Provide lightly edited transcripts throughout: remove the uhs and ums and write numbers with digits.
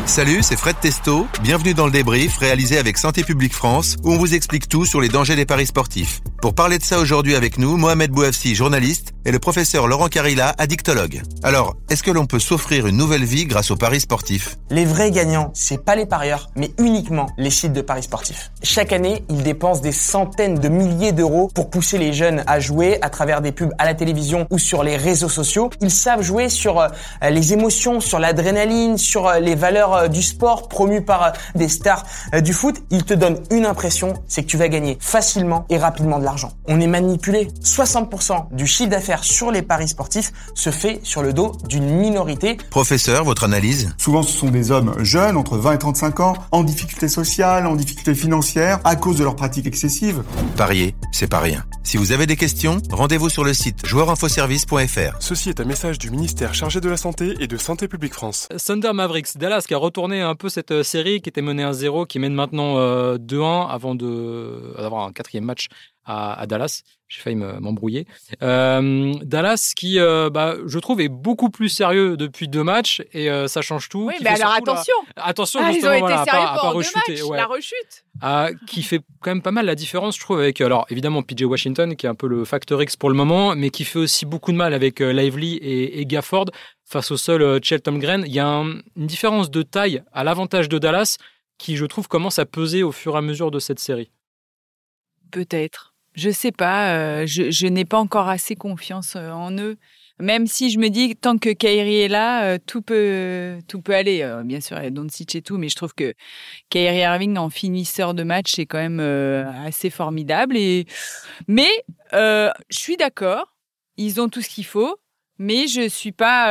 Salut, c'est Fred Testo. Bienvenue dans le débrief réalisé avec Santé publique France, où on vous explique tout sur les dangers des paris sportifs. Pour parler de ça aujourd'hui avec nous, Mohamed Bouafsi, journaliste, et le professeur Laurent Carilla, addictologue. Alors, est-ce que l'on peut s'offrir une nouvelle vie grâce aux paris sportifs ? Les vrais gagnants, c'est pas les parieurs, mais uniquement les sites de paris sportifs. Chaque année, ils dépensent des centaines de milliers d'euros pour pousser les jeunes à jouer à travers des pubs à la télévision ou sur les réseaux sociaux. Ils savent jouer sur les émotions, sur l'adrénaline, sur les valeurs du sport promues par des stars du foot. Ils te donnent une impression, c'est que tu vas gagner facilement et rapidement de l'argent. On est manipulé. 60% du chiffre d'affaires sur les paris sportifs se fait sur le dos d'une minorité. Professeur, votre analyse ? Souvent, ce sont des hommes jeunes, entre 20 et 35 ans, en difficulté sociale, en difficulté financière, à cause de leurs pratiques excessives. Parier, c'est pas rien. Si vous avez des questions, rendez-vous sur le site joueurinfoservice.fr. Ceci est un message du ministère chargé de la Santé et de Santé publique France. Thunder Mavericks, Dallas qui a retourné un peu cette série qui était menée 1-0, qui mène maintenant 2-1 avant d'avoir un quatrième match à Dallas. J'ai failli m'embrouiller. Dallas qui, je trouve, est beaucoup plus sérieux depuis 2 matchs et ça change tout. Oui, mais alors attention. Attention, ils justement, ont été sérieux à pas pendant 2 rechuter. matchs, Ouais. la rechute. Qui fait quand même pas mal la différence, je trouve, avec, alors évidemment, PJ Washington, qui est un peu le facteur X pour le moment, mais qui fait aussi beaucoup de mal avec Lively et Gafford face au seul Chet Holmgren. Il y a une différence de taille à l'avantage de Dallas qui, je trouve, commence à peser au fur et à mesure de cette série. Peut-être. Je sais pas, je n'ai pas encore assez confiance en eux. Même si je me dis que tant que Kyrie est là, tout peut aller. Bien sûr, il y a Doncic et tout, mais je trouve que Kyrie Irving en finisseur de match est quand même assez formidable. Mais je suis d'accord, ils ont tout ce qu'il faut, mais je suis pas,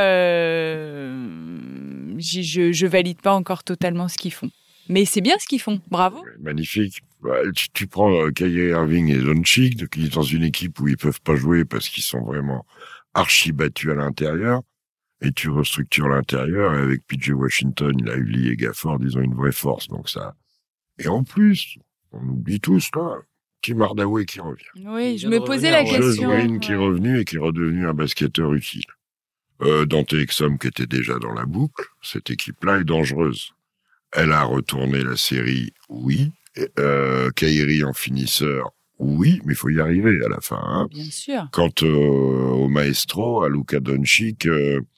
je valide pas encore totalement ce qu'ils font. Mais c'est bien ce qu'ils font, bravo. Magnifique. Tu prends Kyrie Irving et Doncic, qui est dans une équipe où ils peuvent pas jouer parce qu'ils sont vraiment archi battus à l'intérieur, et tu restructures l'intérieur, et avec PJ Washington, Lively et Gafford, ils ont une vraie force, donc ça. Et en plus, on oublie tous, là, Tim Hardaway qui revient. Oui, je me posais la question. Josh Green qui est revenu et qui est redevenu un basketteur utile. Dante Exum qui était déjà dans la boucle, cette équipe-là est dangereuse. Elle a retourné la série, oui. Kyrie en finisseur, oui, mais il faut y arriver à la fin. Hein. Bien sûr. Quant au maestro, à Luka Doncic,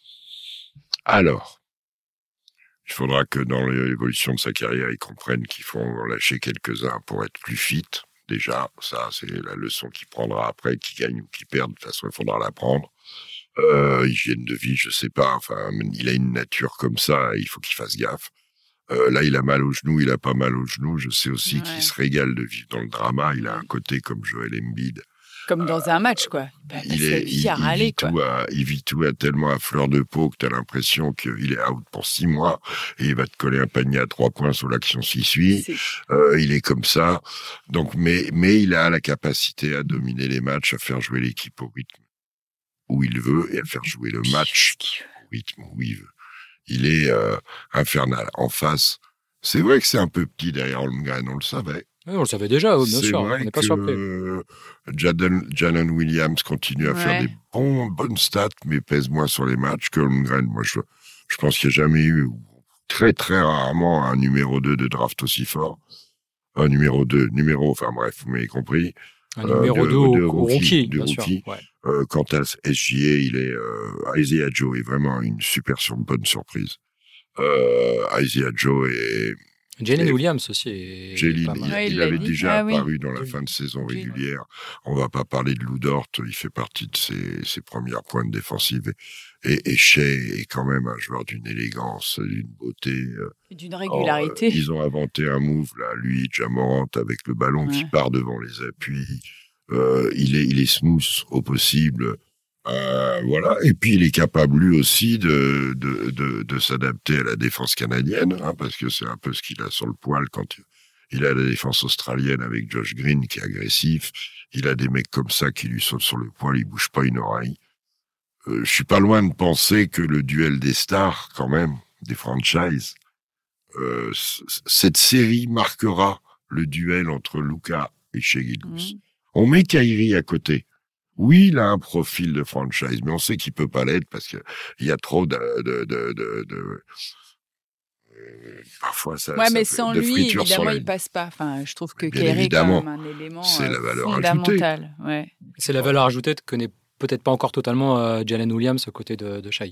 alors, il faudra que dans l'évolution de sa carrière, il comprenne qu'il faut en lâcher quelques-uns pour être plus fit. Déjà, ça, c'est la leçon qu'il prendra après, qu'il gagne ou qu'il perde. De toute façon, il faudra l'apprendre. Hygiène de vie, je sais pas. Enfin, il a une nature comme ça, il faut qu'il fasse gaffe. Là, il a mal au genou, il a pas mal au genou. Je sais aussi qu'il se régale de vivre dans le drama. Il a un côté comme Joel Embiid. Comme dans un match, quoi. Il vit tout tellement à fleur de peau que t'as l'impression qu'il est out pour 6 mois et il va te coller un panier à 3 points sur l'action qui suit. Il est comme ça. Donc, mais il a la capacité à dominer les matchs, à faire jouer l'équipe au rythme où il veut et à faire jouer le match au rythme où il veut. Il est infernal. En face, c'est vrai que c'est un peu petit derrière Holmgren, on le savait. Oui, on le savait déjà, bien sûr. On n'est pas surpris. Jalen Williams continue à faire des bonnes stats, mais pèse moins sur les matchs que Holmgren. Moi, je pense qu'il n'y a jamais eu, très très rarement, un numéro 2 de draft aussi fort. Un numéro 2, enfin bref, vous m'avez compris. Un numéro 2 au rookie, bien sûr. Ouais. Quant à SGA, Isaiah Joe est vraiment une bonne surprise. Isaiah Joe et Jalen Williams aussi. Il avait déjà apparu dans la fin de saison régulière. On va pas parler de Lou Dort, il fait partie de ses premières pointes défensives. Et Shea est quand même un joueur d'une élégance, d'une beauté. Et d'une régularité. Ils ont inventé un move, là, lui, Ja Morant, avec le ballon qui part devant les appuis. Il est smooth au possible. Voilà. Et puis, il est capable, lui aussi, de s'adapter à la défense canadienne, hein, parce que c'est un peu ce qu'il a sur le poil quand il a la défense australienne avec Josh Green, qui est agressif. Il a des mecs comme ça qui lui sautent sur le poil, il bouge pas une oreille. Je suis pas loin de penser que le duel des stars, quand même, des franchises, cette série marquera le duel entre Luka et Shai Gilgeous. On met Kyrie à côté. Oui, il a un profil de franchise, mais on sait qu'il peut pas l'être parce que il y a trop Parfois, ça. Ouais, mais ça sans fait de lui, friture évidemment, sur la- il passe pas. Enfin, je trouve que Bien Kyrie est quand évidemment, même un élément c'est la valeur fondamental. Ouais. C'est la valeur ajoutée que connaît peut-être pas encore totalement Jalen Williams aux côtés de Shai.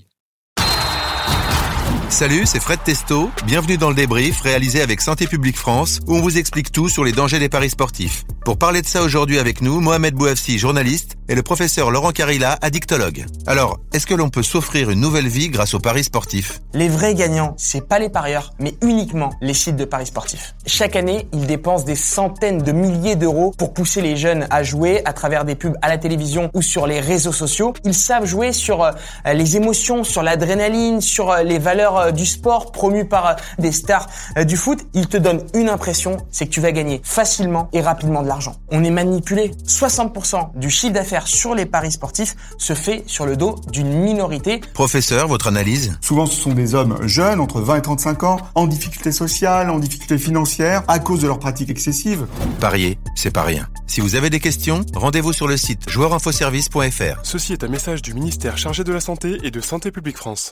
Salut, c'est Fred Testo. Bienvenue dans le débrief réalisé avec Santé publique France où on vous explique tout sur les dangers des paris sportifs. Pour parler de ça aujourd'hui avec nous, Mohamed Bouafsi, journaliste, et le professeur Laurent Carilla, addictologue. Alors, est-ce que l'on peut s'offrir une nouvelle vie grâce aux paris sportifs ? Les vrais gagnants, c'est pas les parieurs, mais uniquement les sites de paris sportifs. Chaque année, ils dépensent des centaines de milliers d'euros pour pousser les jeunes à jouer à travers des pubs à la télévision ou sur les réseaux sociaux. Ils savent jouer sur les émotions, sur l'adrénaline, sur les valeurs du sport promues par des stars du foot. Ils te donnent une impression, c'est que tu vas gagner facilement et rapidement de l'argent. On est manipulé. 60% du chiffre d'affaires sur les paris sportifs se fait sur le dos d'une minorité. Professeur, votre analyse ? Souvent, ce sont des hommes jeunes, entre 20 et 35 ans, en difficulté sociale, en difficulté financière, à cause de leurs pratiques excessives. Parier, c'est pas rien. Si vous avez des questions, rendez-vous sur le site joueurinfoservice.fr. Ceci est un message du ministère chargé de la Santé et de Santé publique France.